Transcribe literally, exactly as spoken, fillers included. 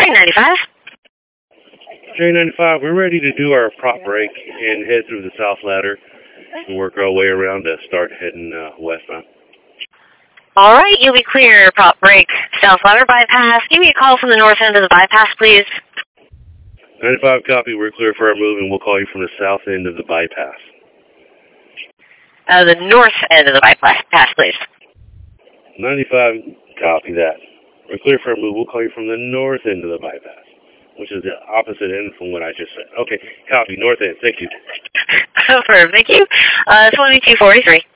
Train ninety-five. Train ninety-five, we're ready to do our prop break and head through the South Ladder and work our way around to start heading uh, westbound. All right, you'll be clear. Prop break, South Ladder bypass. Give me a call from the north end of the bypass, please. ninety-five, copy. We're clear for our move, and we'll call you from the south end of the bypass. Uh, the north end of the bypass, please. ninety-five, copy that. We're clear for our move. We'll call you from the north end of the bypass, which is the opposite end from what I just said. Okay, copy. North end. Thank you. Perfect. Thank you. Uh, twenty-two forty-three.